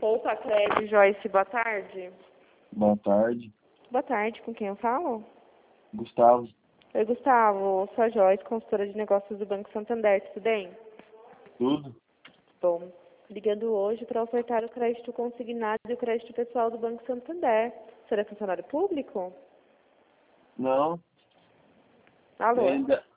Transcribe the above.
Poupa Crédito, Joyce, boa tarde. Boa tarde. Boa tarde, com quem eu falo? Gustavo. Oi, Gustavo, sou a Joyce, consultora de negócios do Banco Santander, tudo bem? Tudo? Bom, ligando hoje para ofertar o crédito consignado e o crédito pessoal do Banco Santander. Você é funcionário público? Não. Alô?